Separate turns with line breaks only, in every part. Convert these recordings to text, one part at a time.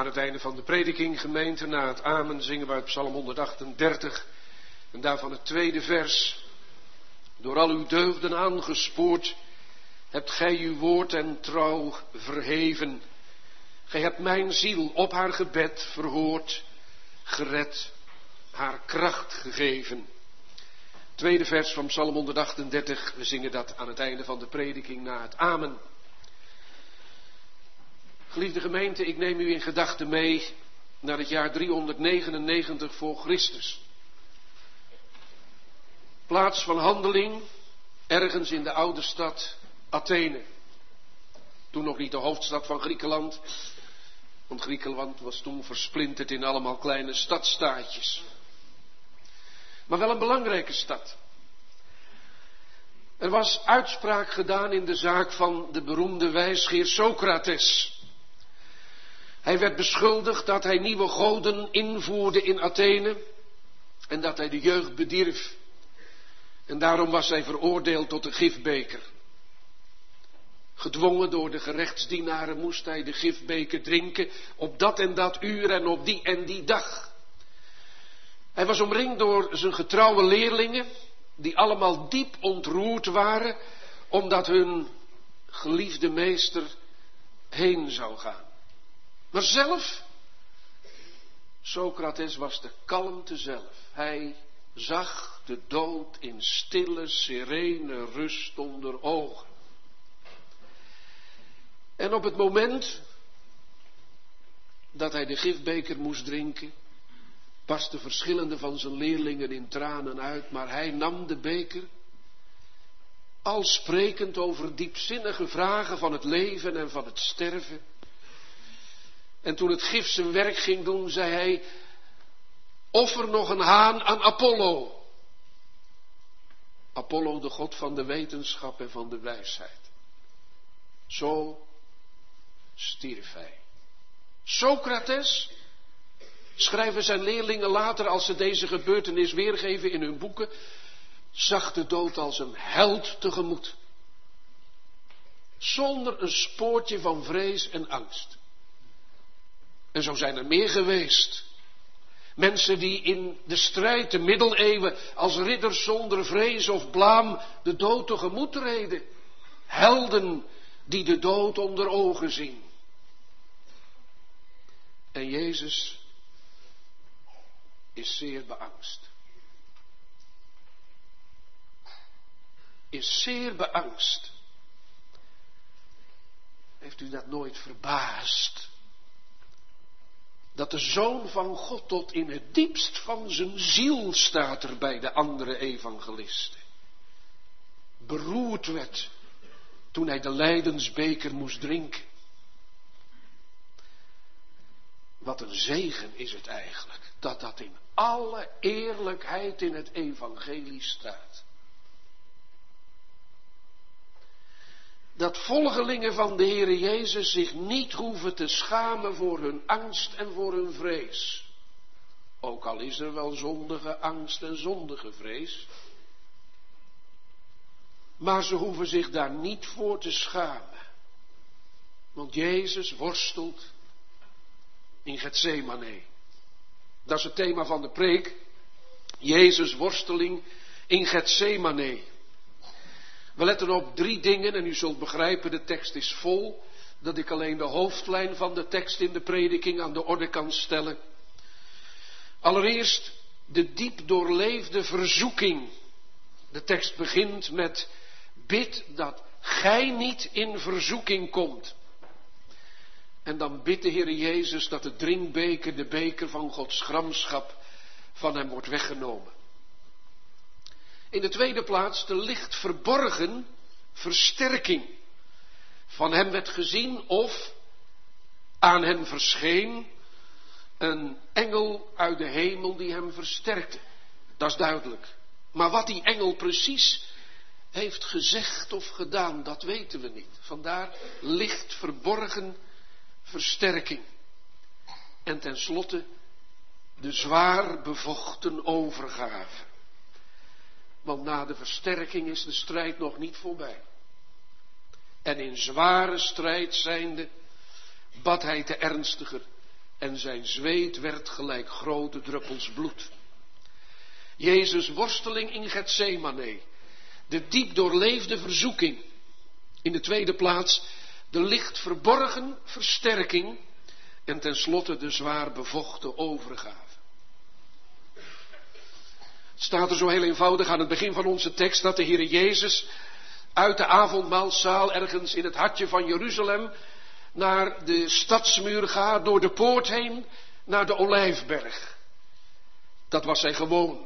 Aan het einde van de prediking, gemeente, na het amen zingen we uit Psalm 138 en daarvan het tweede vers. Door al uw deugden aangespoord, hebt gij uw woord en trouw verheven. Gij hebt mijn ziel op haar gebed verhoord, gered, haar kracht gegeven. Tweede vers van Psalm 138, we zingen dat aan het einde van de prediking na het amen. Geliefde gemeente, ik neem u in gedachten mee naar het jaar 399 voor Christus. Plaats van handeling, ergens in de oude stad Athene. Toen nog niet de hoofdstad van Griekenland, want Griekenland was toen versplinterd in allemaal kleine stadstaatjes. Maar wel een belangrijke stad. Er was uitspraak gedaan in de zaak van de beroemde wijsgeer Socrates. Hij werd beschuldigd dat hij nieuwe goden invoerde in Athene en dat hij de jeugd bedierf. En daarom was hij veroordeeld tot de gifbeker. Gedwongen door de gerechtsdienaren moest hij de gifbeker drinken op dat en dat uur en op die en die dag. Hij was omringd door zijn getrouwe leerlingen, die allemaal diep ontroerd waren, omdat hun geliefde meester heen zou gaan. Maar zelf, Socrates was de kalmte zelf. Hij zag de dood in stille, serene rust onder ogen. En op het moment dat hij de gifbeker moest drinken, barstten verschillende van zijn leerlingen in tranen uit, maar hij nam de beker, al sprekend over diepzinnige vragen van het leven en van het sterven. En toen het gif zijn werk ging doen, zei hij, offer nog een haan aan Apollo. Apollo, de god van de wetenschap en van de wijsheid. Zo stierf hij. Socrates, schrijven zijn leerlingen later als ze deze gebeurtenis weergeven in hun boeken, zag de dood als een held tegemoet. Zonder een spoortje van vrees en angst. En zo zijn er meer geweest. Mensen die in de strijd, de middeleeuwen, als ridders zonder vrees of blaam de dood tegemoet reden. Helden die de dood onder ogen zien. En Jezus is zeer beangst. Is zeer beangst. Heeft u dat nooit verbaasd? Dat de Zoon van God tot in het diepst van zijn ziel, staat er bij de andere evangelisten, beroerd werd toen hij de lijdensbeker moest drinken. Wat een zegen is het eigenlijk, dat dat in alle eerlijkheid in het evangelie staat. Dat volgelingen van de Heere Jezus zich niet hoeven te schamen voor hun angst en voor hun vrees. Ook al is er wel zondige angst en zondige vrees. Maar ze hoeven zich daar niet voor te schamen. Want Jezus worstelt in Getsemane. Dat is het thema van de preek. Jezus' worsteling in Getsemane. We letten op 3 dingen en u zult begrijpen, de tekst is vol, dat ik alleen de hoofdlijn van de tekst in de prediking aan de orde kan stellen. Allereerst de diep doorleefde verzoeking. De tekst begint met bid dat gij niet in verzoeking komt. En dan bidt de Heer Jezus dat de drinkbeker, de beker van Gods gramschap, van hem wordt weggenomen. In de tweede plaats de licht verborgen versterking. Van hem werd gezien of aan hem verscheen een engel uit de hemel die hem versterkte. Dat is duidelijk. Maar wat die engel precies heeft gezegd of gedaan, dat weten we niet. Vandaar licht verborgen versterking. En tenslotte de zwaar bevochten overgave. Want na de versterking is de strijd nog niet voorbij. En in zware strijd zijnde bad hij te ernstiger en zijn zweet werd gelijk grote druppels bloed. Jezus' worsteling in Getsemane, de diep doorleefde verzoeking. In de tweede plaats de licht verborgen versterking en tenslotte de zwaar bevochten overgave. Het staat er zo heel eenvoudig aan het begin van onze tekst dat de Heere Jezus uit de avondmaalszaal ergens in het hartje van Jeruzalem naar de stadsmuur gaat, door de poort heen naar de Olijfberg. Dat was hij gewoon.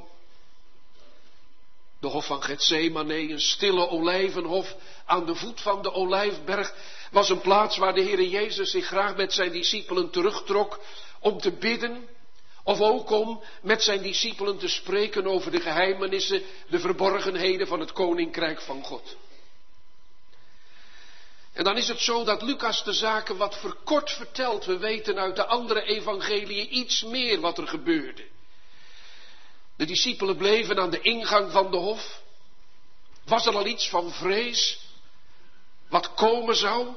De hof van Getsemane, een stille olijvenhof aan de voet van de Olijfberg, was een plaats waar de Heere Jezus zich graag met zijn discipelen terugtrok om te bidden, of ook om met zijn discipelen te spreken over de geheimenissen, de verborgenheden van het koninkrijk van God. En dan is het zo dat Lucas de zaken wat verkort vertelt. We weten uit de andere evangeliën iets meer wat er gebeurde. De discipelen bleven aan de ingang van de hof. Was er al iets van vrees? Wat komen zou?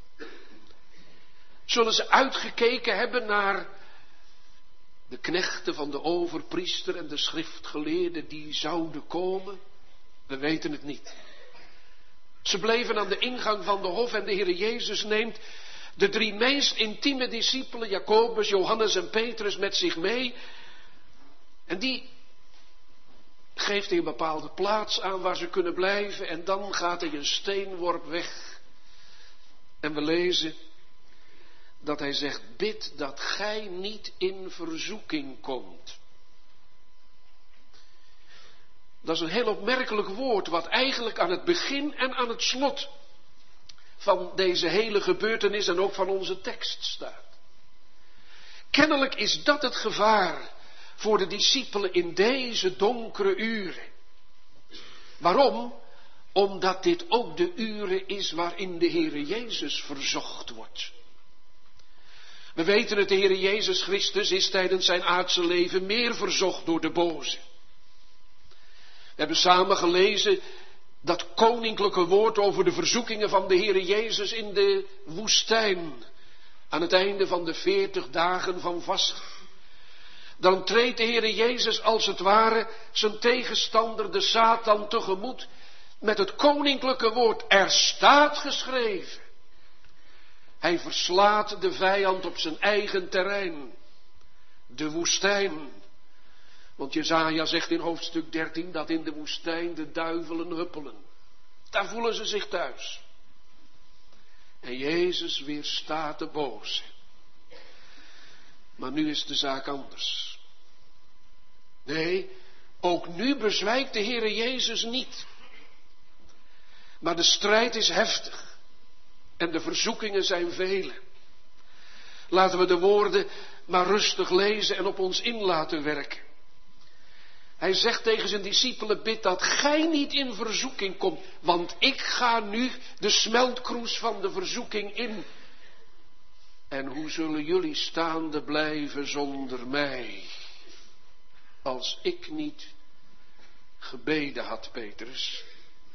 Zullen ze uitgekeken hebben naar de knechten van de overpriester en de schriftgeleerden die zouden komen? We weten het niet. Ze bleven aan de ingang van de hof en de Heere Jezus neemt de 3 meest intieme discipelen, Jacobus, Johannes en Petrus, met zich mee. En die geeft hij een bepaalde plaats aan waar ze kunnen blijven en dan gaat hij een steenworp weg. En we lezen dat hij zegt, bid dat gij niet in verzoeking komt. Dat is een heel opmerkelijk woord, wat eigenlijk aan het begin en aan het slot van deze hele gebeurtenis en ook van onze tekst staat. Kennelijk is dat het gevaar voor de discipelen in deze donkere uren. Waarom? Omdat dit ook de uren is waarin de Heere Jezus verzocht wordt. We weten het, de Heere Jezus Christus is tijdens zijn aardse leven meer verzocht door de boze. We hebben samen gelezen dat koninklijke woord over de verzoekingen van de Heere Jezus in de woestijn. Aan het einde van de 40 dagen van vasten. Dan treedt de Heere Jezus als het ware zijn tegenstander, de Satan, tegemoet met het koninklijke woord. Er staat geschreven. Hij verslaat de vijand op zijn eigen terrein. De woestijn. Want Jesaja zegt in hoofdstuk 13 dat in de woestijn de duivelen huppelen. Daar voelen ze zich thuis. En Jezus weerstaat de boze. Maar nu is de zaak anders. Nee, ook nu bezwijkt de Heere Jezus niet. Maar de strijd is heftig. En de verzoekingen zijn vele. Laten we de woorden maar rustig lezen en op ons in laten werken. Hij zegt tegen zijn discipelen, bid dat gij niet in verzoeking komt. Want ik ga nu de smeltkroes van de verzoeking in. En hoe zullen jullie staande blijven zonder mij? Als ik niet gebeden had, Petrus.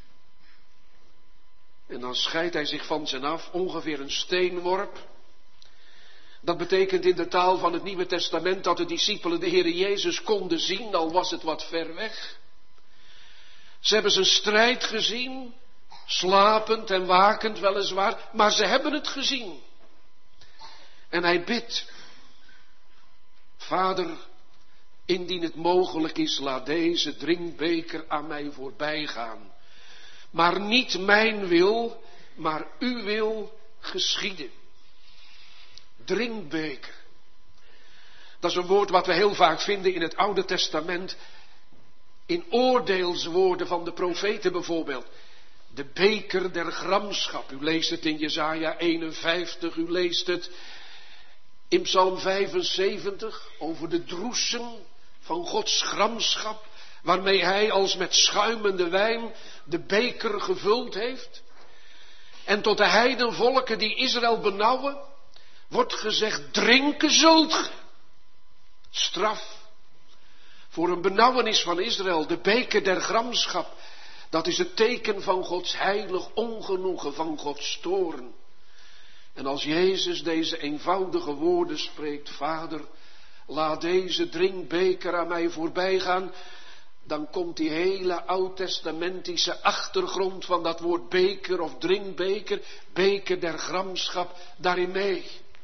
En dan scheidt hij zich van zijn af, ongeveer een steenworp. Dat betekent in de taal van het Nieuwe Testament dat de discipelen de Heere Jezus konden zien, al was het wat ver weg. Ze hebben zijn strijd gezien, slapend en wakend weliswaar, maar ze hebben het gezien. En hij bidt, Vader, indien het mogelijk is, laat deze drinkbeker aan mij voorbij gaan. Maar niet mijn wil, maar uw wil geschieden. Drinkbeker. Dat is een woord wat we heel vaak vinden in het Oude Testament. In oordeelswoorden van de profeten bijvoorbeeld. De beker der gramschap. U leest het in Jesaja 51. U leest het in Psalm 75 over de droesen van Gods gramschap. Waarmee hij als met schuimende wijn de beker gevuld heeft. En tot de heidenvolken die Israël benauwen, wordt gezegd, drinken zult ge. Straf voor een benauwenis van Israël, de beker der gramschap. Dat is het teken van Gods heilig ongenoegen, van Gods toorn. En als Jezus deze eenvoudige woorden spreekt, Vader, laat deze drinkbeker aan mij voorbij gaan, dan komt die hele oud-testamentische achtergrond van dat woord beker of drinkbeker, beker der gramschap, daarin mee.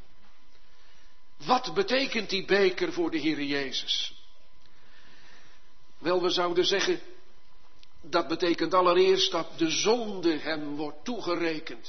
Wat betekent die beker voor de Heere Jezus? Wel, we zouden zeggen, dat betekent allereerst dat de zonde hem wordt toegerekend.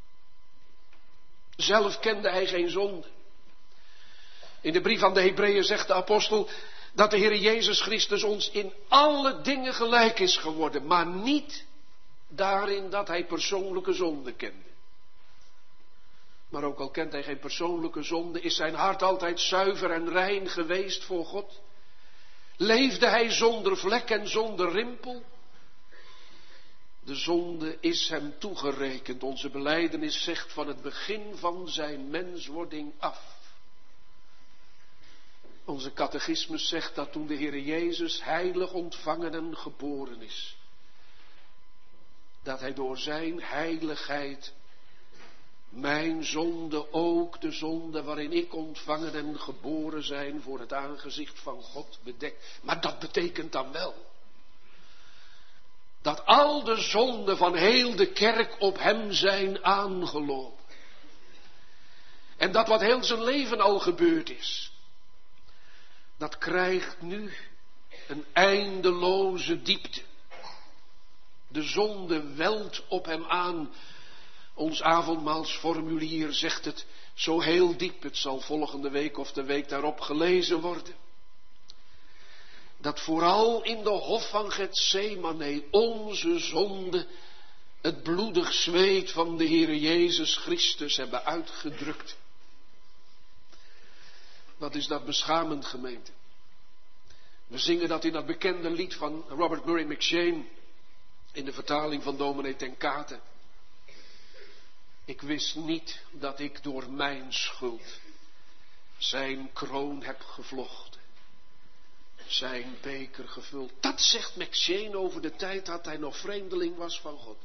Zelf kende hij geen zonde. In de brief aan de Hebreeën zegt de apostel dat de Heere Jezus Christus ons in alle dingen gelijk is geworden, maar niet daarin dat hij persoonlijke zonde kende. Maar ook al kent hij geen persoonlijke zonde, is zijn hart altijd zuiver en rein geweest voor God. Leefde hij zonder vlek en zonder rimpel? De zonde is hem toegerekend. Onze belijdenis zegt van het begin van zijn menswording af. Onze catechismus zegt dat toen de Heere Jezus heilig ontvangen en geboren is, dat hij door zijn heiligheid mijn zonde, ook de zonde waarin ik ontvangen en geboren zijn, voor het aangezicht van God bedekt. Maar dat betekent dan wel dat al de zonden van heel de kerk op hem zijn aangelopen. En dat wat heel zijn leven al gebeurd is, dat krijgt nu een eindeloze diepte. De zonde welt op hem aan. Ons avondmaalsformulier zegt het zo heel diep. Het zal volgende week of de week daarop gelezen worden. Dat vooral in de hof van Getsemane onze zonde het bloedig zweet van de Heere Jezus Christus hebben uitgedrukt. Wat is dat beschamend, gemeente? We zingen dat in dat bekende lied van Robert Murray McCheyne, in de vertaling van dominee Ten Kate. Ik wist niet dat ik door mijn schuld zijn kroon heb gevlochten, zijn beker gevuld. Dat zegt McCheyne over de tijd dat hij nog vreemdeling was van God.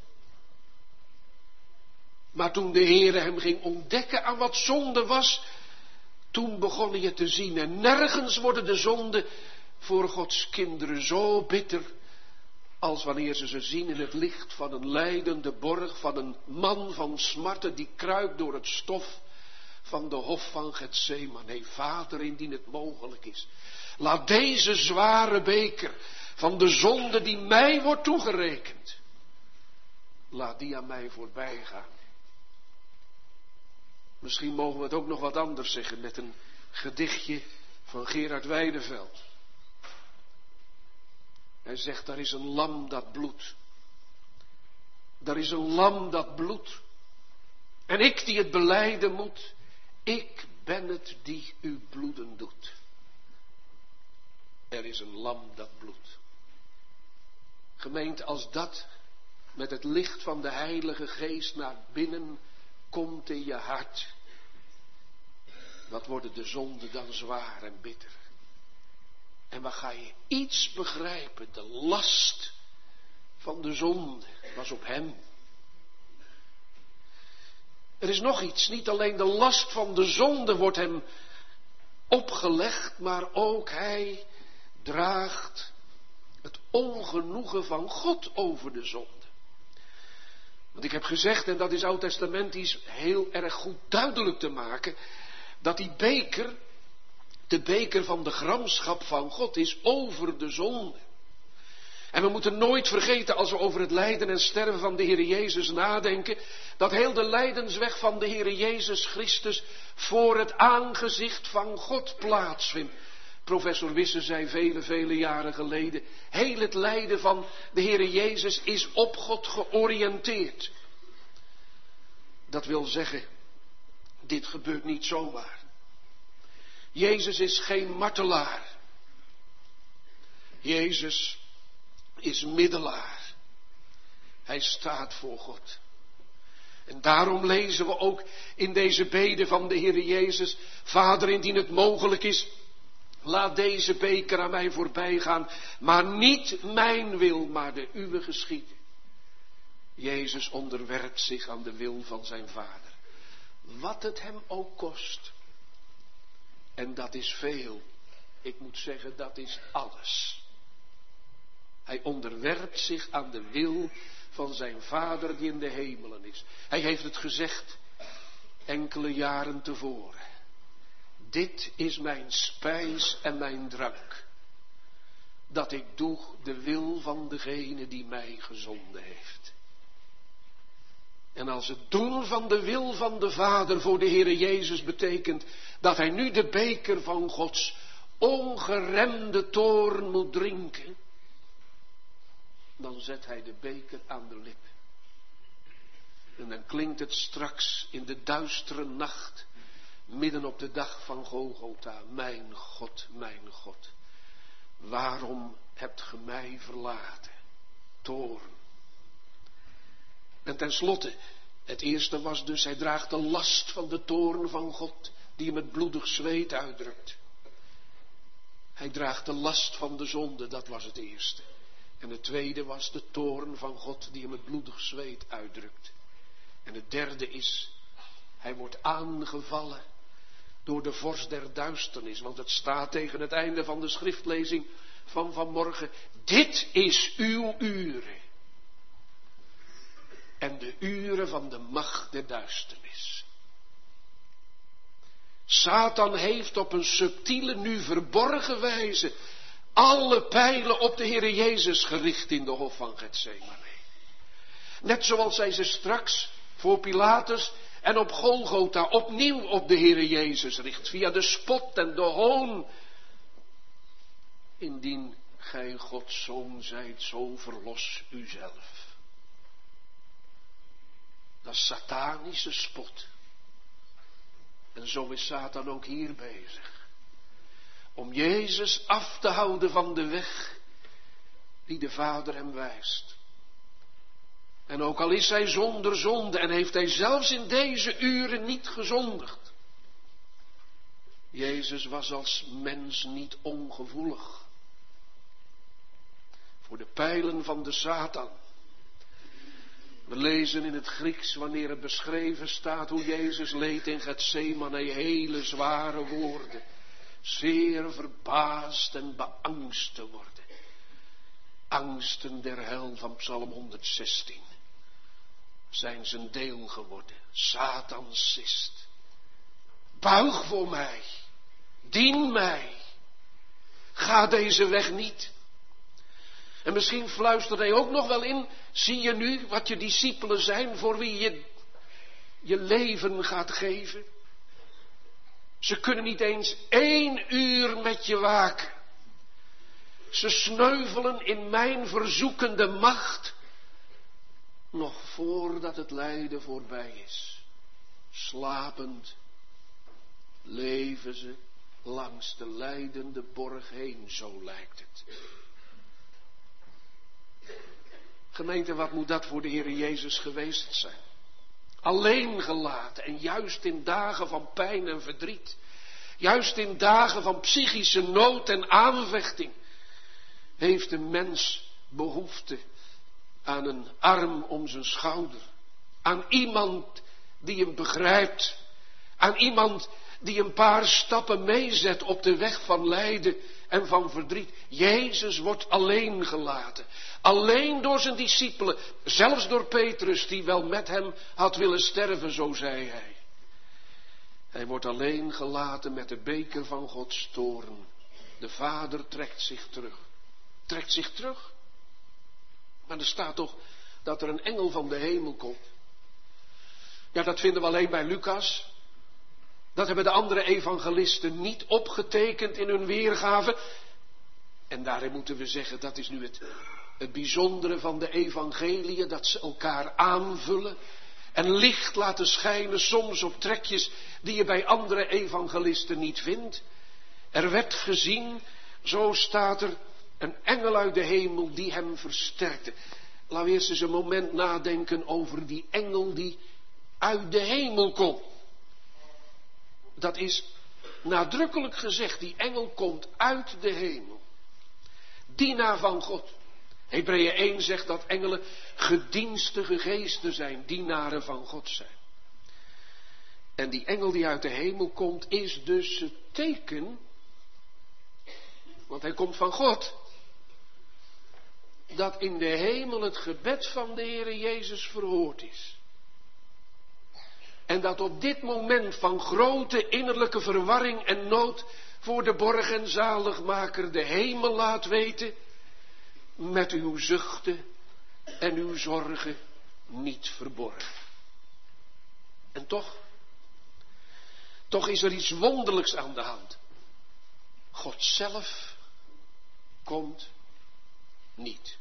Maar toen de Heere hem ging ontdekken aan wat zonde was, toen begon hij het te zien. En nergens worden de zonden voor Gods kinderen zo bitter als wanneer ze zien in het licht van een lijdende borg, van een man van smarten die kruipt door het stof van de hof van Getsemane. Vader, indien het mogelijk is, laat deze zware beker van de zonde die mij wordt toegerekend, laat die aan mij voorbij gaan. Misschien mogen we het ook nog wat anders zeggen met een gedichtje van Gerard Weideveld. Hij zegt, daar is een lam dat bloedt. Daar is een lam dat bloedt. En ik die het belijden moet, ik ben het die u bloeden doet. Er is een lam dat bloedt. Gemeente, als dat met het licht van de Heilige Geest naar binnen komt in je hart, wat worden de zonden dan zwaar en bitter. En wat ga je iets begrijpen, de last van de zonde was op hem. Er is nog iets, niet alleen de last van de zonde wordt hem opgelegd, maar ook hij draagt het ongenoegen van God over de zonde. Want ik heb gezegd, en dat is oud-testamentisch heel erg goed duidelijk te maken, dat die beker, de beker van de gramschap van God, is over de zonde. En we moeten nooit vergeten, als we over het lijden en sterven van de Heere Jezus nadenken, dat heel de lijdensweg van de Heere Jezus Christus voor het aangezicht van God plaatsvindt. Professor Wisse zei vele jaren geleden, heel het lijden van de Heere Jezus is op God georiënteerd. Dat wil zeggen, dit gebeurt niet zomaar. Jezus is geen martelaar. Jezus is middelaar. Hij staat voor God. En daarom lezen we ook in deze bede van de Heere Jezus, Vader, indien het mogelijk is, laat deze beker aan mij voorbij gaan, maar niet mijn wil, maar de uwe geschieden. Jezus onderwerpt zich aan de wil van zijn Vader. Wat het hem ook kost. En dat is veel. Ik moet zeggen, dat is alles. Hij onderwerpt zich aan de wil van zijn Vader die in de hemelen is. Hij heeft het gezegd enkele jaren tevoren. Dit is mijn spijs en mijn drank. Dat ik doe de wil van degene die mij gezonden heeft. En als het doen van de wil van de Vader voor de Heere Jezus betekent dat hij nu de beker van Gods ongeremde toorn moet drinken, dan zet hij de beker aan de lip. En dan klinkt het straks in de duistere nacht, midden op de dag van Golgotha: mijn God, waarom hebt ge mij verlaten? Toorn. En tenslotte, het eerste was dus, hij draagt de last van de toorn van God, die hem met bloedig zweet uitdrukt. Hij draagt de last van de zonde, dat was het eerste. En het tweede was de toorn van God, die hem met bloedig zweet uitdrukt. En het derde is, hij wordt aangevallen door de vorst der duisternis. Want het staat tegen het einde van de schriftlezing van vanmorgen: dit is uw uren. En de uren van de macht der duisternis. Satan heeft op een subtiele, nu verborgen wijze alle pijlen op de Heere Jezus gericht in de hof van Getsemane. Net zoals hij ze straks voor Pilatus en op Golgotha opnieuw op de Heere Jezus richt, via de spot en de hoon. Indien gij Gods zoon zijt, zo verlos uzelf. Dat is satanische spot. En zo is Satan ook hier bezig. Om Jezus af te houden van de weg die de Vader hem wijst. En ook al is hij zonder zonde en heeft hij zelfs in deze uren niet gezondigd. Jezus was als mens niet ongevoelig voor de pijlen van de Satan. We lezen in het Grieks, wanneer het beschreven staat hoe Jezus leed in Getsemane, hele zware woorden. Zeer verbaasd en beangst te worden. Angsten der hel van Psalm 116 zijn zijn deel geworden. Satan sist. Buig voor mij. Dien mij. Ga deze weg niet. En misschien fluistert hij ook nog wel in: zie je nu wat je discipelen zijn, voor wie je je leven gaat geven? Ze kunnen niet eens 1 uur met je waken. Ze sneuvelen in mijn verzoekende macht, nog voordat het lijden voorbij is. Slapend leven ze langs de lijdende borg heen, zo lijkt het. Gemeente, wat moet dat voor de Heer Jezus geweest zijn? Alleen gelaten en juist in dagen van pijn en verdriet. Juist in dagen van psychische nood en aanvechting. Heeft een mens behoefte aan een arm om zijn schouder. Aan iemand die hem begrijpt. Aan iemand die een paar stappen meezet op de weg van lijden en van verdriet. Jezus wordt alleen gelaten. Alleen door zijn discipelen. Zelfs door Petrus, die wel met hem had willen sterven, zo zei hij. Hij wordt alleen gelaten met de beker van Gods toorn. De Vader trekt zich terug. Trekt zich terug? Maar er staat toch dat er een engel van de hemel komt. Ja, dat vinden we alleen bij Lucas. Dat hebben de andere evangelisten niet opgetekend in hun weergave. En daarin moeten we zeggen, dat is nu het bijzondere van de evangeliën, dat ze elkaar aanvullen en licht laten schijnen, soms op trekjes die je bij andere evangelisten niet vindt. Er werd gezien, zo staat er, een engel uit de hemel die hem versterkte. Laten we eerst eens een moment nadenken over die engel die uit de hemel komt. Dat is nadrukkelijk gezegd, die engel komt uit de hemel. Dienaar van God. Hebreeën 1 zegt dat engelen gedienstige geesten zijn, dienaren van God zijn. En die engel die uit de hemel komt, is dus het teken, want hij komt van God, dat in de hemel het gebed van de Heere Jezus verhoord is. En dat op dit moment van grote innerlijke verwarring en nood voor de borg en zaligmaker de hemel laat weten, met uw zuchten en uw zorgen niet verborgen. En toch is er iets wonderlijks aan de hand. God zelf komt niet.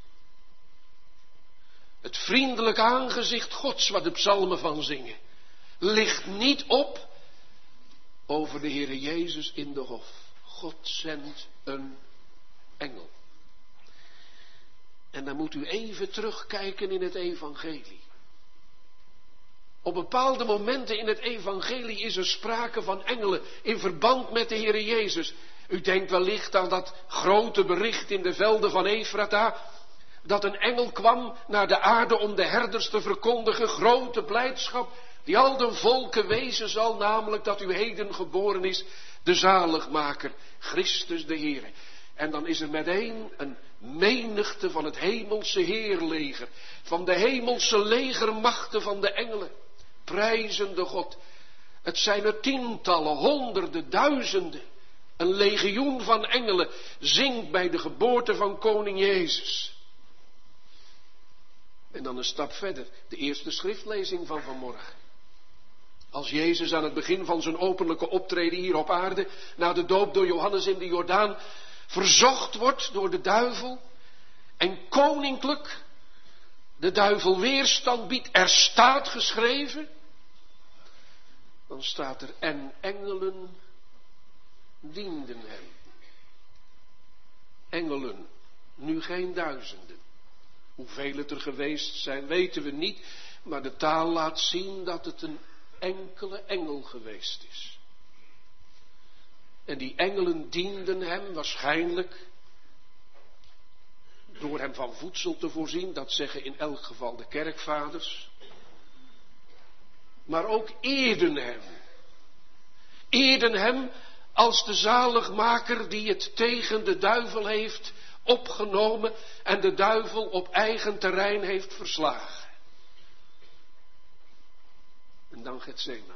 Het vriendelijk aangezicht Gods, waar de psalmen van zingen, ligt niet op over de Heere Jezus in de hof. God zendt een engel. En dan moet u even terugkijken in het evangelie. Op bepaalde momenten in het evangelie is er sprake van engelen in verband met de Heere Jezus. U denkt wellicht aan dat grote bericht in de velden van Efrata, dat een engel kwam naar de aarde om de herders te verkondigen, grote blijdschap die al de volken wezen zal, namelijk dat u heden geboren is, de zaligmaker, Christus de Heere. En dan is er meteen een menigte van het hemelse heerleger, van de hemelse legermachten van de engelen, prijzende God. Het zijn er tientallen, honderden, duizenden. Een legioen van engelen zingt bij de geboorte van koning Jezus. En dan een stap verder, de eerste schriftlezing van vanmorgen. Als Jezus aan het begin van zijn openlijke optreden hier op aarde, na de doop door Johannes in de Jordaan, verzocht wordt door de duivel en koninklijk de duivel weerstand biedt, er staat geschreven, dan staat er en engelen dienden hem. Engelen, nu geen duizenden. Hoeveel het er geweest zijn, weten we niet, maar de taal laat zien dat het een enkele engel geweest is. En die engelen dienden hem waarschijnlijk door hem van voedsel te voorzien, dat zeggen in elk geval de kerkvaders. Maar ook eerden hem. Eerden hem als de zaligmaker die het tegen de duivel heeft opgenomen en de duivel op eigen terrein heeft verslagen. En dan Getsemane.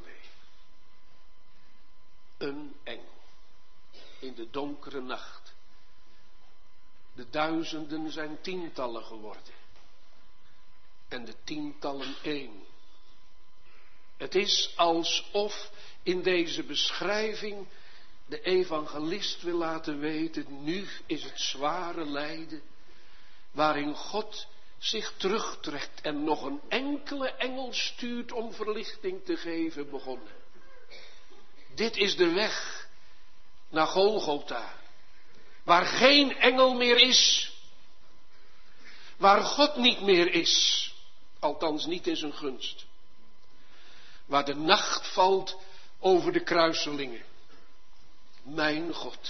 Een engel in de donkere nacht. De duizenden zijn tientallen geworden. En de tientallen één. Het is alsof in deze beschrijving de evangelist wil laten weten, nu is het zware lijden waarin God zich terugtrekt en nog een enkele engel stuurt om verlichting te geven begonnen. Dit is de weg naar Golgotha, waar geen engel meer is, waar God niet meer is, althans niet in zijn gunst, waar de nacht valt over de kruiselingen. Mijn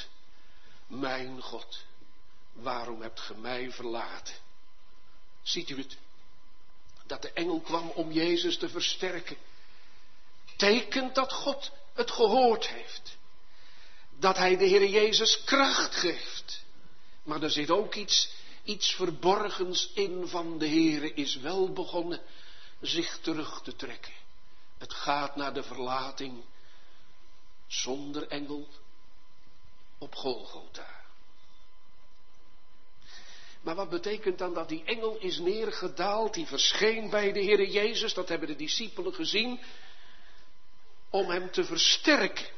God, waarom hebt ge mij verlaten? Ziet u het? Dat de engel kwam om Jezus te versterken. Tekent dat God het gehoord heeft. Dat hij de Heer Jezus kracht geeft. Maar er zit ook iets verborgens in van de Heer is wel begonnen zich terug te trekken. Het gaat naar de verlating zonder engel op Golgotha. Maar wat betekent dan dat die engel is neergedaald, die verscheen bij de Heere Jezus, dat hebben de discipelen gezien, om hem te versterken.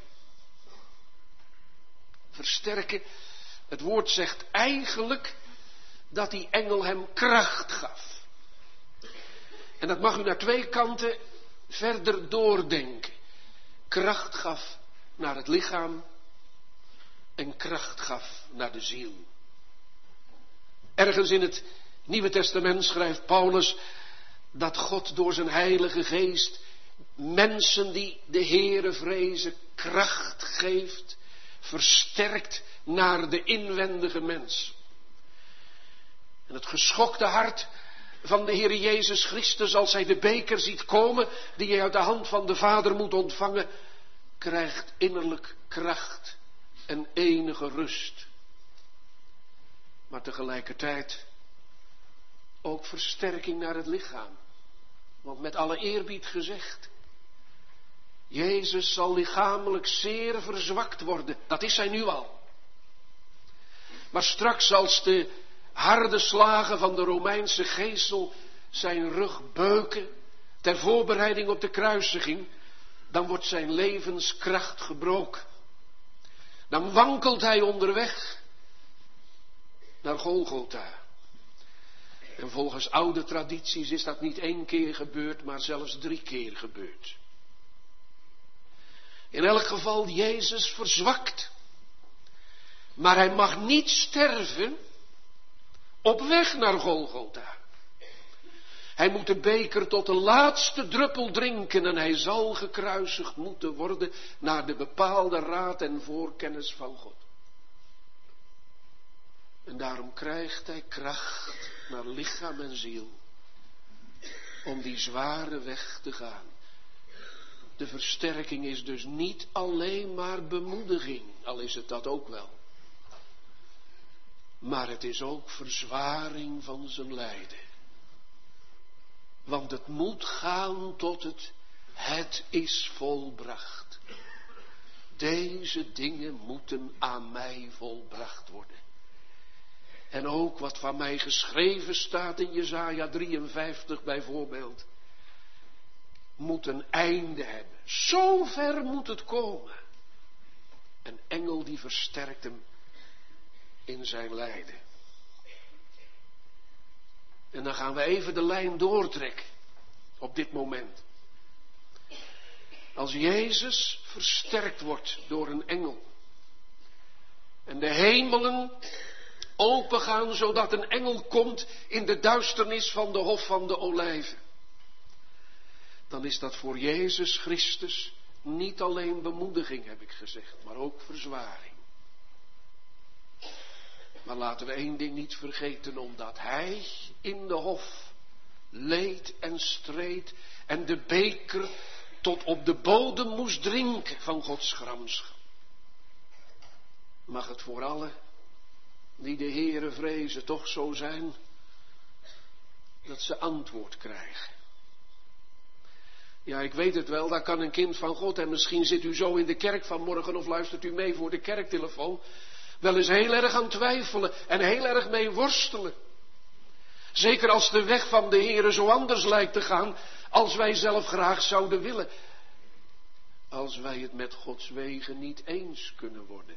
Versterken, het woord zegt eigenlijk dat die engel hem kracht gaf. En dat mag u naar twee kanten verder doordenken. Kracht gaf naar het lichaam en kracht gaf naar de ziel. Ergens in het Nieuwe Testament schrijft Paulus dat God door zijn Heilige Geest mensen die de Heere vrezen kracht geeft, versterkt naar de inwendige mens. En het geschokte hart van de Heer Jezus Christus, als hij de beker ziet komen, die hij uit de hand van de Vader moet ontvangen, krijgt innerlijk kracht en enige rust. Maar tegelijkertijd ook versterking naar het lichaam. Want met alle eerbied gezegd, Jezus zal lichamelijk zeer verzwakt worden. Dat is hij nu al. Maar straks als de harde slagen van de Romeinse geesel zijn rug beuken ter voorbereiding op de kruisiging, dan wordt zijn levenskracht gebroken. Dan wankelt hij onderweg naar Golgotha. En volgens oude tradities is dat niet 1 keer gebeurd, maar zelfs 3 keer gebeurd. In elk geval, Jezus verzwakt. Maar hij mag niet sterven op weg naar Golgotha. Hij moet de beker tot de laatste druppel drinken en hij zal gekruisigd moeten worden naar de bepaalde raad en voorkennis van God. En daarom krijgt hij kracht naar lichaam en ziel om die zware weg te gaan. De versterking is dus niet alleen maar bemoediging, al is het dat ook wel. Maar het is ook verzwaring van zijn lijden. Want het moet gaan tot het is volbracht. Deze dingen moeten aan mij volbracht worden. En ook wat van mij geschreven staat in Jesaja 53 bijvoorbeeld, moet een einde hebben. Zo ver moet het komen. Een engel die versterkt hem in zijn lijden. En dan gaan we even de lijn doortrekken op dit moment. Als Jezus versterkt wordt door een engel en de hemelen opengaan zodat een engel komt in de duisternis van de Hof van de Olijven, dan is dat voor Jezus Christus niet alleen bemoediging, heb ik gezegd, maar ook verzwaring. Maar laten we 1 ding niet vergeten, omdat hij in de hof leed en streed en de beker tot op de bodem moest drinken van Gods gramschap. Mag het voor allen die de Heere vrezen toch zo zijn dat ze antwoord krijgen. Ja, ik weet het wel, daar kan een kind van God, en misschien zit u zo in de kerk vanmorgen of luistert u mee voor de kerktelefoon, wel eens heel erg aan twijfelen en heel erg mee worstelen. Zeker als de weg van de Heere zo anders lijkt te gaan als wij zelf graag zouden willen. Als wij het met Gods wegen niet eens kunnen worden.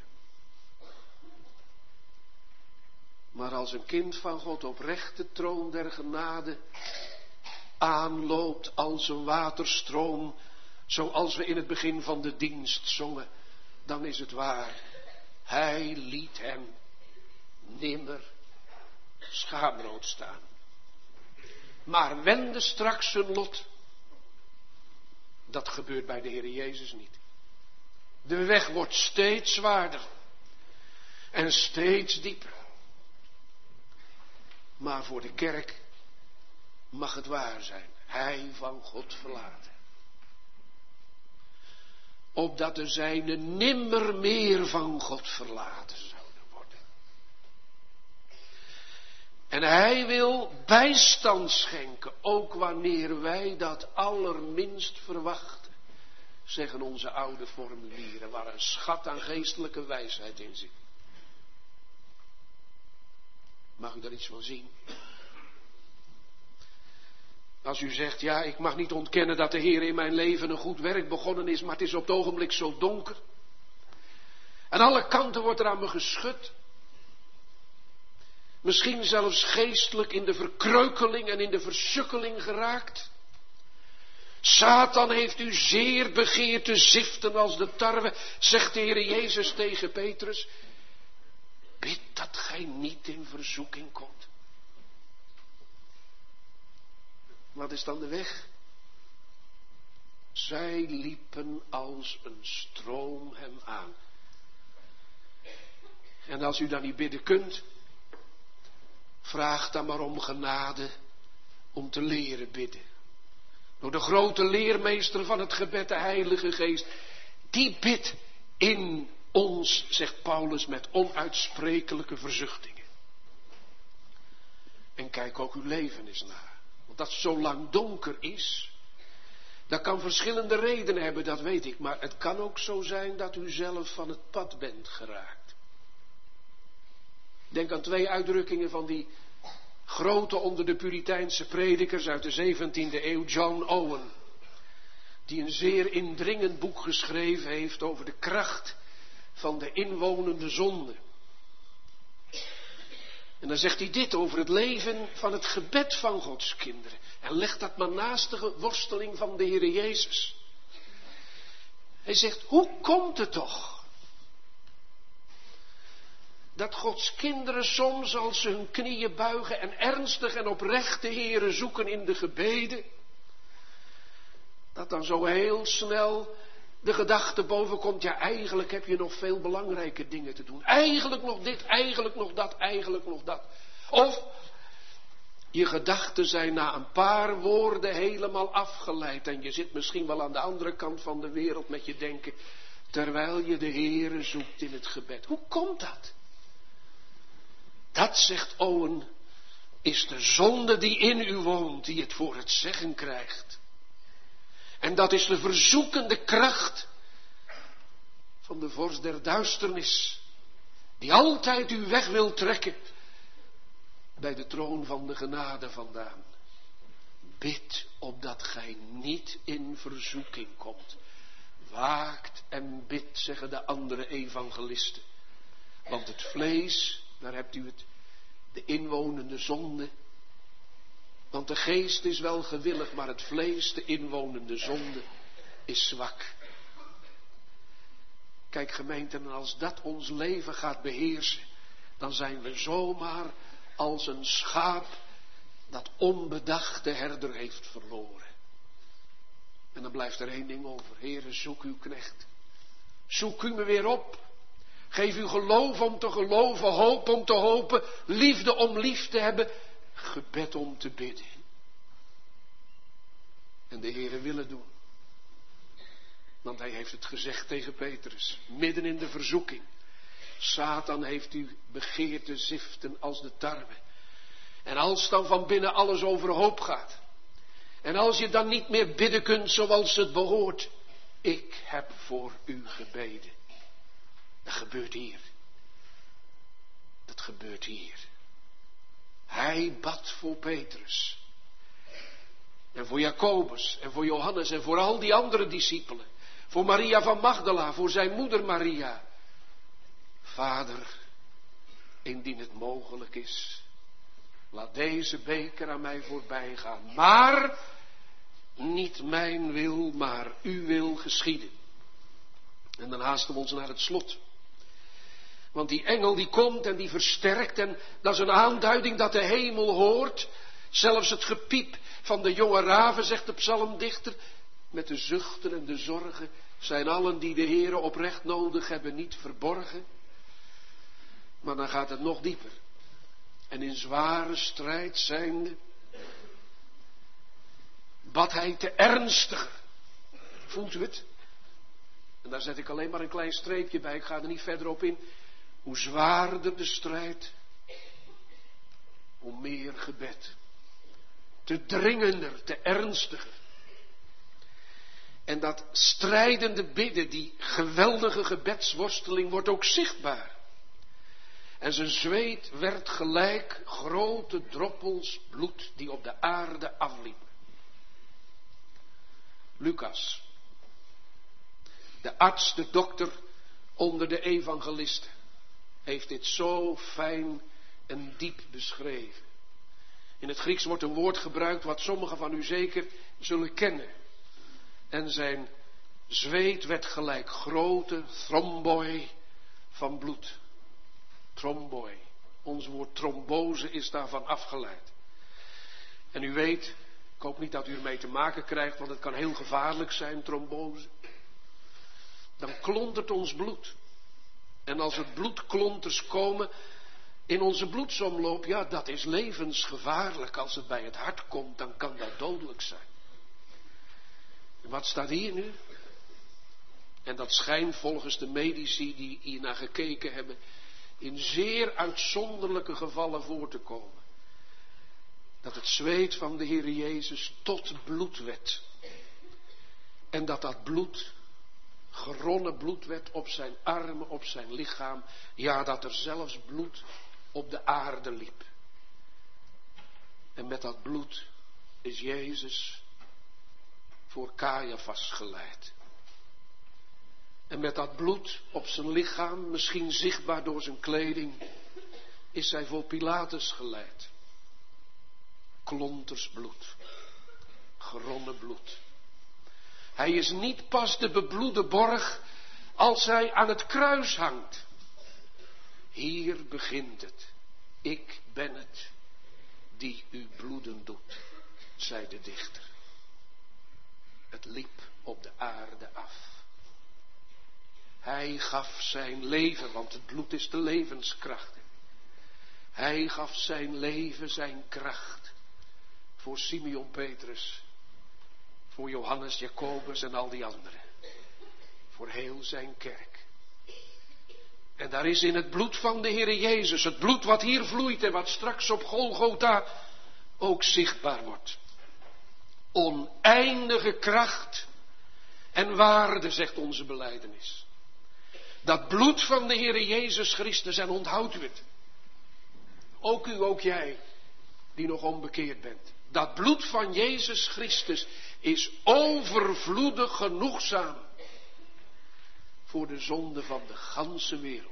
Maar als een kind van God oprecht de troon der genade aanloopt als een waterstroom, zoals we in het begin van de dienst zongen, dan is het waar. Hij liet hem nimmer schaamrood staan. Maar wendde straks zijn lot. Dat gebeurt bij de Heer Jezus niet. De weg wordt steeds zwaarder. En steeds dieper. Maar voor de kerk mag het waar zijn. Hij van God verlaten. Opdat de zijnen nimmer meer van God verlaten zouden worden. En hij wil bijstand schenken, ook wanneer wij dat allerminst verwachten. Zeggen onze oude formulieren, waar een schat aan geestelijke wijsheid in zit. Mag u daar iets van zien? Als u zegt, ja, ik mag niet ontkennen dat de Heer in mijn leven een goed werk begonnen is, maar het is op het ogenblik zo donker. Aan alle kanten wordt er aan me geschud. Misschien zelfs geestelijk in de verkreukeling en in de versukkeling geraakt. Satan heeft u zeer begeerd te ziften als de tarwe, zegt de Heer Jezus tegen Petrus. Bid dat gij niet in verzoeking komt. Wat is dan de weg? Zij liepen als een stroom hem aan. En als u dan niet bidden kunt, vraag dan maar om genade om te leren bidden. Door de grote leermeester van het gebed, de Heilige Geest. Die bidt in ons, zegt Paulus, met onuitsprekelijke verzuchtingen. En kijk ook uw leven eens na. Want dat zo lang donker is, dat kan verschillende redenen hebben, dat weet ik. Maar het kan ook zo zijn dat u zelf van het pad bent geraakt. Denk aan 2 uitdrukkingen van die grote onder de Puriteinse predikers uit de 17e eeuw, John Owen. Die een zeer indringend boek geschreven heeft over de kracht van de inwonende zonde. En dan zegt hij dit over het leven van het gebed van Gods kinderen. En legt dat maar naast de worsteling van de Heere Jezus. Hij zegt, hoe komt het toch dat Gods kinderen soms als ze hun knieën buigen en ernstig en oprecht de Heere zoeken in de gebeden, dat dan zo heel snel de gedachte bovenkomt, ja eigenlijk heb je nog veel belangrijke dingen te doen. Eigenlijk nog dit, eigenlijk nog dat, eigenlijk nog dat. Of je gedachten zijn na een paar woorden helemaal afgeleid en je zit misschien wel aan de andere kant van de wereld met je denken, terwijl je de Heere zoekt in het gebed. Hoe komt dat? Dat, zegt Owen, is de zonde die in u woont, die het voor het zeggen krijgt. En dat is de verzoekende kracht van de vorst der duisternis, die altijd u weg wil trekken bij de troon van de genade vandaan. Bid opdat gij niet in verzoeking komt. Waakt en bid, zeggen de andere evangelisten. Want het vlees, daar hebt u het, de inwonende zonde. Want de geest is wel gewillig, maar het vlees, de inwonende zonde, is zwak. Kijk gemeente, en als dat ons leven gaat beheersen, dan zijn we zomaar als een schaap dat onbedacht de herder heeft verloren. En dan blijft er 1 ding over. Heere, zoek uw knecht. Zoek u me weer op. Geef u geloof om te geloven, hoop om te hopen, liefde om lief te hebben, gebed om te bidden. En de Heere wil het doen. Want hij heeft het gezegd tegen Petrus, midden in de verzoeking. Satan heeft u begeerd te ziften als de tarwe. En als dan van binnen alles overhoop gaat. En als je dan niet meer bidden kunt zoals het behoort. Ik heb voor u gebeden. Dat gebeurt hier. Dat gebeurt hier. Hij bad voor Petrus. En voor Jacobus en voor Johannes en voor al die andere discipelen. Voor Maria van Magdala, voor zijn moeder Maria. Vader, indien het mogelijk is, laat deze beker aan mij voorbij gaan. Maar niet mijn wil, maar uw wil geschieden. En dan haasten we ons naar het slot. Want die engel die komt en die versterkt en dat is een aanduiding dat de hemel hoort. Zelfs het gepiep van de jonge raven, zegt de psalmdichter, met de zuchten en de zorgen zijn allen die de Heere oprecht nodig hebben niet verborgen. Maar dan gaat het nog dieper. En in zware strijd zijnde bad hij te ernstiger. Voelt u het? En daar zet ik alleen maar een klein streepje bij, ik ga er niet verder op in. Hoe zwaarder de strijd, hoe meer gebed. Te dringender, te ernstiger. En dat strijdende bidden, die geweldige gebedsworsteling wordt ook zichtbaar. En zijn zweet werd gelijk grote droppels bloed die op de aarde afliepen. Lucas, de arts, de dokter onder de evangelisten, heeft dit zo fijn en diep beschreven. In het Grieks wordt een woord gebruikt wat sommigen van u zeker zullen kennen. En zijn zweet werd gelijk grote thromboi van bloed. Tromboi. Ons woord trombose is daarvan afgeleid. En u weet, ik hoop niet dat u ermee te maken krijgt, want het kan heel gevaarlijk zijn, trombose. Dan klontert ons bloed. En als er bloedklonters komen, in onze bloedsomloop, ja, dat is levensgevaarlijk. Als het bij het hart komt, dan kan dat dodelijk zijn. En wat staat hier nu? En dat schijnt volgens de medici die hier naar gekeken hebben, in zeer uitzonderlijke gevallen voor te komen. Dat het zweet van de Heer Jezus tot bloed werd. En dat bloed, geronnen bloed werd op zijn armen, op zijn lichaam. Ja, dat er zelfs bloed op de aarde liep. En met dat bloed is Jezus voor Caiaphas geleid. En met dat bloed op zijn lichaam, misschien zichtbaar door zijn kleding, is hij voor Pilatus geleid. Klonters bloed. Geronnen bloed. Hij is niet pas de bebloede borg als hij aan het kruis hangt. Hier begint het. Ik ben het die u bloeden doet, zei de dichter. Het liep op de aarde af. Hij gaf zijn leven, want het bloed is de levenskracht. Hij gaf zijn leven, zijn kracht. Voor Simeon Petrus. Voor Johannes, Jacobus en al die anderen. Voor heel zijn kerk. En daar is in het bloed van de Heere Jezus, het bloed wat hier vloeit en wat straks op Golgotha ook zichtbaar wordt. Oneindige kracht en waarde, zegt onze belijdenis. Dat bloed van de Heere Jezus Christus, en onthoud u het. Ook u, ook jij, die nog onbekeerd bent. Dat bloed van Jezus Christus is overvloedig genoegzaam voor de zonde van de ganse wereld.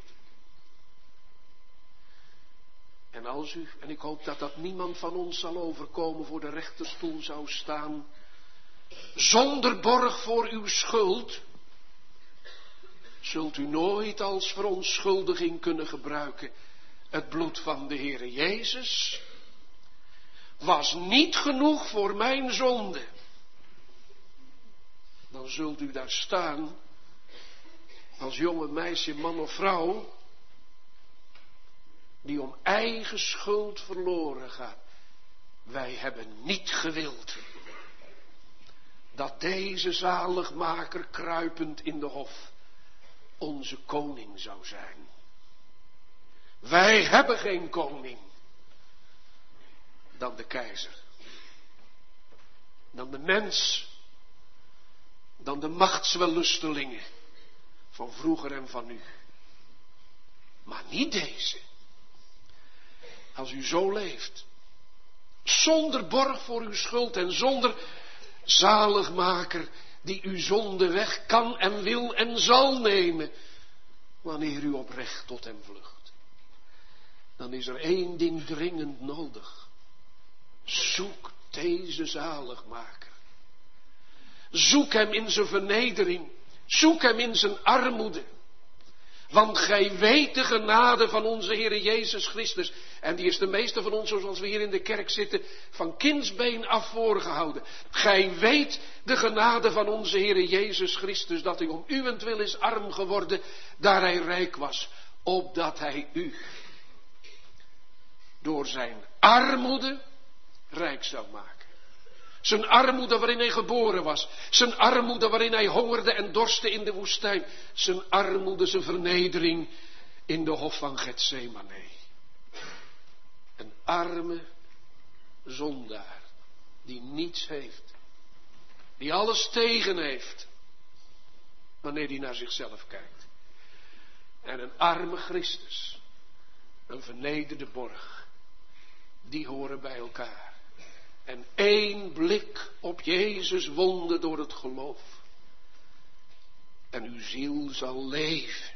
En als u, en ik hoop dat dat niemand van ons zal overkomen, voor de rechterstoel zou staan, zonder borg voor uw schuld, zult u nooit als verontschuldiging kunnen gebruiken. Het bloed van de Heere Jezus was niet genoeg voor mijn zonde. Dan zult u daar staan als jonge meisje, man of vrouw, die om eigen schuld verloren gaat. Wij hebben niet gewild dat deze zaligmaker kruipend in de hof onze koning zou zijn. Wij hebben geen koning dan de keizer, dan de mens, dan de machtswellustelingen van vroeger en van nu. Maar niet deze. Als u zo leeft, zonder borg voor uw schuld en zonder zaligmaker die uw zonde weg kan en wil en zal nemen, wanneer u oprecht tot hem vlucht, dan is er één ding dringend nodig. Zoek deze zaligmaker. Zoek hem in zijn vernedering. Zoek hem in zijn armoede. Want gij weet de genade van onze Heere Jezus Christus. En die is de meeste van ons, zoals we hier in de kerk zitten, van kindsbeen af voorgehouden. Gij weet de genade van onze Heere Jezus Christus, dat hij om uwentwil is arm geworden, daar hij rijk was. Opdat hij u door zijn armoede rijk zou maken. Zijn armoede waarin hij geboren was. Zijn armoede waarin hij hongerde en dorstte in de woestijn. Zijn armoede, zijn vernedering in de hof van Getsemane. Een arme zondaar die niets heeft. Die alles tegen heeft. Wanneer hij naar zichzelf kijkt. En een arme Christus. Een vernederde borg. Die horen bij elkaar. En één blik op Jezus wonde door het geloof. En uw ziel zal leven.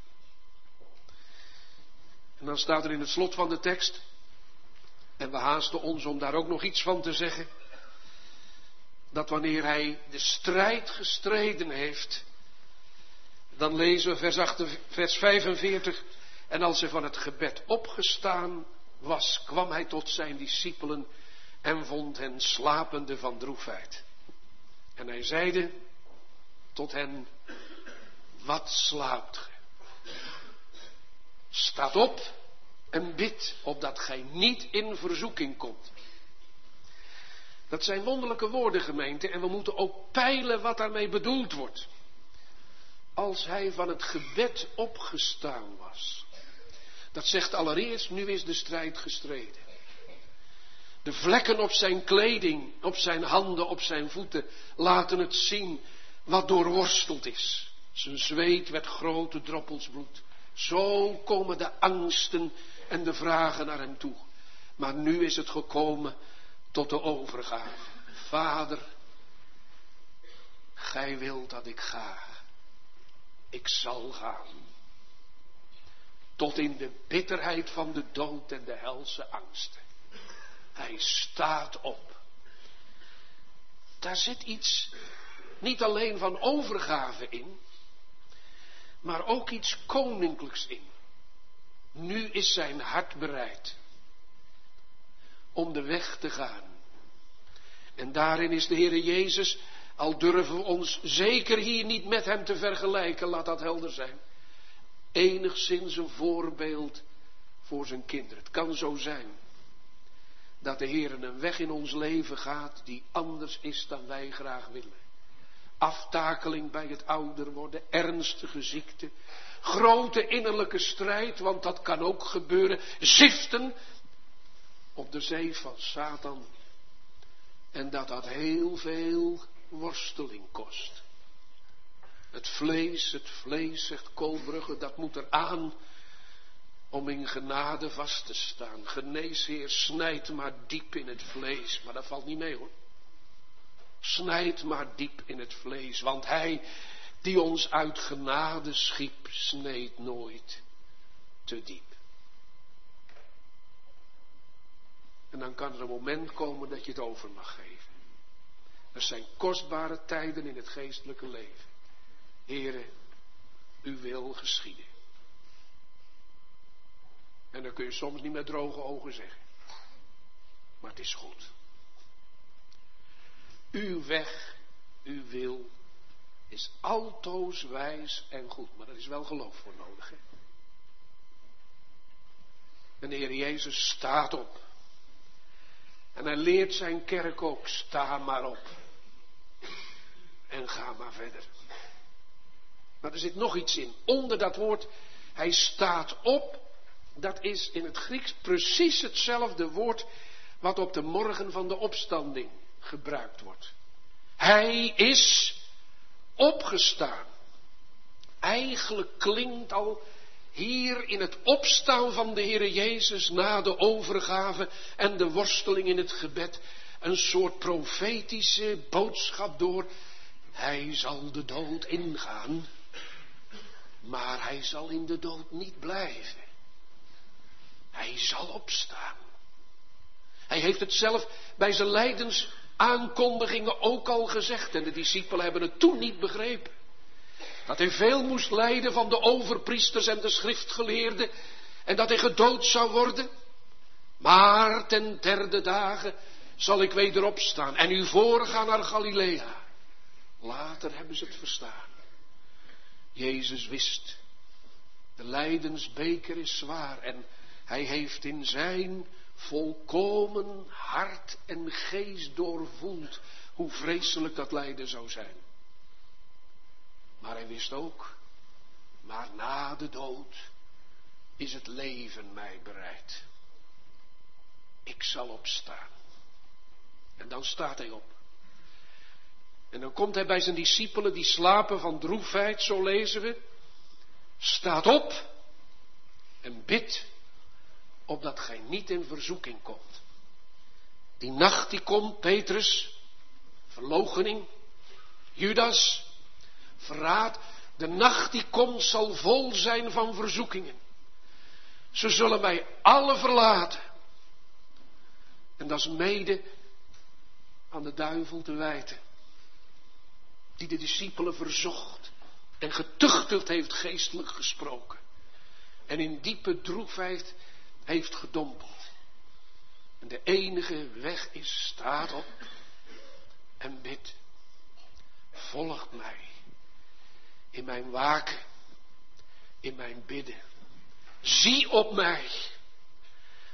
En dan staat er in het slot van de tekst, en we haasten ons om daar ook nog iets van te zeggen, dat wanneer hij de strijd gestreden heeft, dan lezen we vers 45, en als hij van het gebed opgestaan was, kwam hij tot zijn discipelen en vond hen slapende van droefheid. En hij zeide tot hen, wat slaapt ge? Staat op en bid opdat gij niet in verzoeking komt. Dat zijn wonderlijke woorden, gemeente, en we moeten ook peilen wat daarmee bedoeld wordt. Als hij van het gebed opgestaan was. Dat zegt allereerst, nu is de strijd gestreden. De vlekken op zijn kleding, op zijn handen, op zijn voeten laten het zien wat doorworsteld is. Zijn zweet werd grote droppels bloed. Zo komen de angsten en de vragen naar hem toe. Maar nu is het gekomen tot de overgave. Vader, gij wilt dat ik ga. Ik zal gaan. Tot in de bitterheid van de dood en de helse angsten. Hij staat op. Daar zit iets niet alleen van overgave in, maar ook iets koninklijks in. Nu is zijn hart bereid om de weg te gaan. En daarin is de Heere Jezus, al durven we ons zeker hier niet met hem te vergelijken, laat dat helder zijn, enigszins een voorbeeld voor zijn kinderen. Het kan zo zijn dat de Heer een weg in ons leven gaat die anders is dan wij graag willen. Aftakeling bij het ouder worden, ernstige ziekte, grote innerlijke strijd, want dat kan ook gebeuren, ziften op de zee van Satan. En dat heel veel worsteling kost. Het vlees, zegt Kolbrugge, dat moet er aan om in genade vast te staan. Genees, Heer, snijd maar diep in het vlees. Maar dat valt niet mee, hoor. Snijd maar diep in het vlees. Want hij die ons uit genade schiep, sneed nooit te diep. En dan kan er een moment komen dat je het over mag geven. Er zijn kostbare tijden in het geestelijke leven. Heere, uw wil geschieden. En dan kun je soms niet met droge ogen zeggen. Maar het is goed. Uw weg, uw wil is altoos wijs en goed. Maar er is wel geloof voor nodig. Hè? En de Heer Jezus staat op. En hij leert zijn kerk ook, sta maar op. En ga maar verder. Maar er zit nog iets in. Onder dat woord, hij staat op. Dat is in het Grieks precies hetzelfde woord wat op de morgen van de opstanding gebruikt wordt. Hij is opgestaan. Eigenlijk klinkt al hier in het opstaan van de Heere Jezus na de overgave en de worsteling in het gebed een soort profetische boodschap door. Hij zal de dood ingaan, maar hij zal in de dood niet blijven. Hij zal opstaan. Hij heeft het zelf bij zijn lijdensaankondigingen ook al gezegd. En de discipelen hebben het toen niet begrepen. Dat hij veel moest lijden van de overpriesters en de schriftgeleerden. En dat hij gedood zou worden. Maar ten derde dagen zal ik weder opstaan. En u voorgaan naar Galilea. Later hebben ze het verstaan. Jezus wist. De lijdensbeker is zwaar. En hij heeft in zijn volkomen hart en geest doorvoeld hoe vreselijk dat lijden zou zijn. Maar hij wist ook, maar na de dood is het leven mij bereid. Ik zal opstaan. En dan staat hij op. En dan komt hij bij zijn discipelen die slapen van droefheid, zo lezen we. Staat op en bid, opdat gij niet in verzoeking komt. Die nacht die komt, Petrus, verloochening, Judas, verraad. De nacht die komt zal vol zijn van verzoekingen. Ze zullen mij alle verlaten. En dat is mede aan de duivel te wijten. Die de discipelen verzocht en getuchtigd heeft geestelijk gesproken. En in diepe droefheid heeft gedompeld. En de enige weg is, staat op en bid. Volgt mij in mijn waken, in mijn bidden. Zie op mij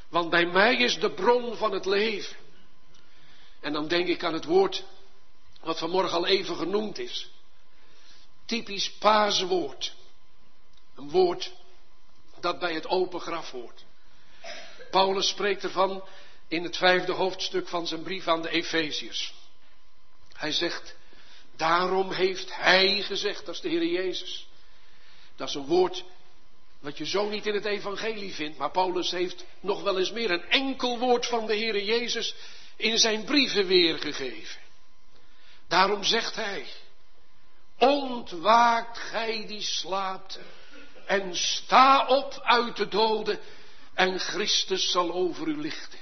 Want bij mij is de bron van het leven. En dan denk ik aan het woord wat vanmorgen al even genoemd is. Typisch paaswoord. Een woord dat bij het open graf hoort. Paulus spreekt ervan in het 5e hoofdstuk van zijn brief aan de Efeziërs. Hij zegt, daarom heeft hij gezegd, dat is de Heer Jezus. Dat is een woord wat je zo niet in het evangelie vindt. Maar Paulus heeft nog wel eens meer een enkel woord van de Heer Jezus in zijn brieven weergegeven. Daarom zegt hij, ontwaakt gij die slaapt en sta op uit de doden en Christus zal over u lichten.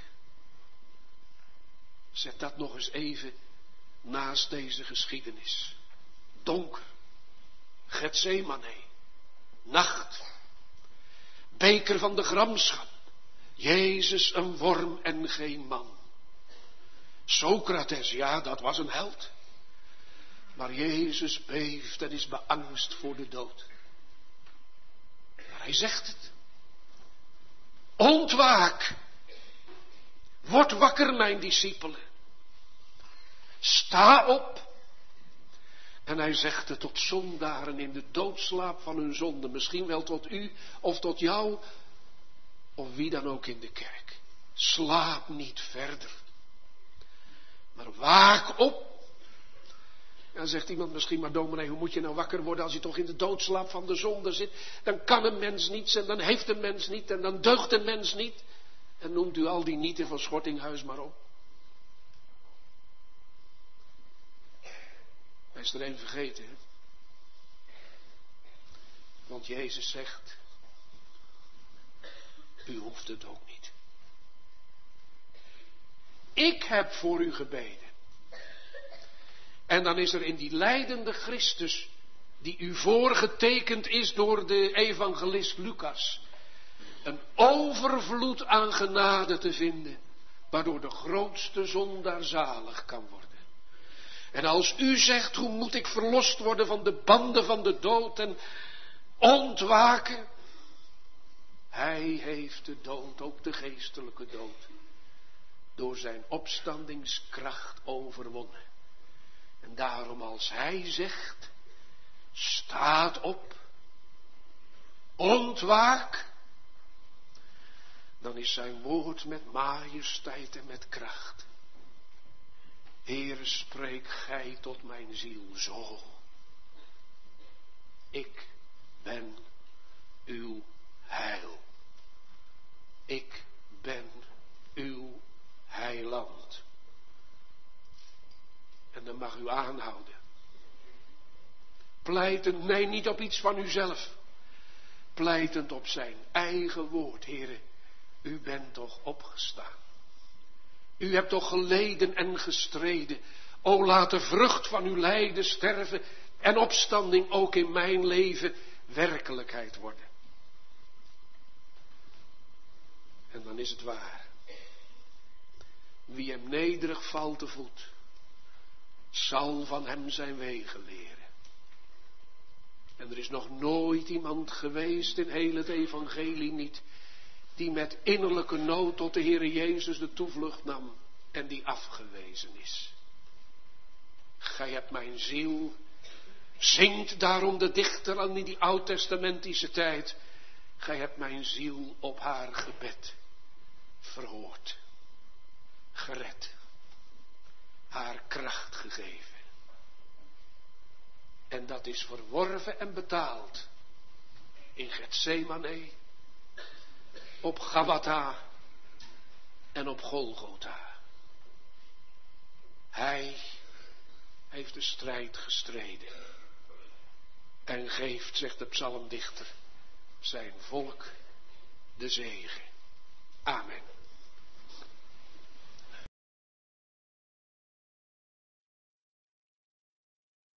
Zet dat nog eens even naast deze geschiedenis. Donker, Getsemane, nacht, beker van de gramschap, Jezus een worm en geen man. Socrates, ja, dat was een held. Maar Jezus beeft en is beangst voor de dood. Maar hij zegt het. Ontwaak. Word wakker, mijn discipelen. Sta op. En hij zegt het tot zondaren in de doodslaap van hun zonde. Misschien wel tot u of tot jou of wie dan ook in de kerk. Slaap niet verder. Maar waak op. En dan zegt iemand misschien, maar dominee, hoe moet je nou wakker worden als je toch in de doodslaap van de zonde zit? Dan kan een mens niets en dan heeft een mens niet en dan deugt een mens niet. En noemt u al die nieten van Schortinghuis maar op. Hij is er één vergeten, hè? Want Jezus zegt, u hoeft het ook niet. Ik heb voor u gebeden. En dan is er in die lijdende Christus, die u voorgetekend is door de evangelist Lucas, een overvloed aan genade te vinden, waardoor de grootste zondaar zalig kan worden. En als u zegt, hoe moet ik verlost worden van de banden van de dood en ontwaken? Hij heeft de dood, ook de geestelijke dood, door zijn opstandingskracht overwonnen. En daarom als hij zegt, staat op, ontwaak, dan is zijn woord met majesteit en met kracht. Heere, spreek gij tot mijn ziel zo. Ik ben uw heil. Ik ben uw heiland. En dan mag u aanhouden. Pleitend, nee, niet op iets van uzelf. Pleitend op zijn eigen woord. Heere, u bent toch opgestaan. U hebt toch geleden en gestreden. O, laat de vrucht van uw lijden sterven en opstanding ook in mijn leven werkelijkheid worden. En dan is het waar. Wie hem nederig valt te voet, zal van hem zijn wegen leren. En er is nog nooit iemand geweest in heel het evangelie niet, die met innerlijke nood tot de Heere Jezus de toevlucht nam en die afgewezen is. Gij hebt mijn ziel, zingt daarom de dichter aan in die oud-testamentische tijd, gij hebt mijn ziel op haar gebed verhoord, gered, haar kracht gegeven. En dat is verworven en betaald in Getsemane, op Gabbatha en op Golgotha. Hij heeft de strijd gestreden en geeft, zegt de psalmdichter, zijn volk de zegen. Amen.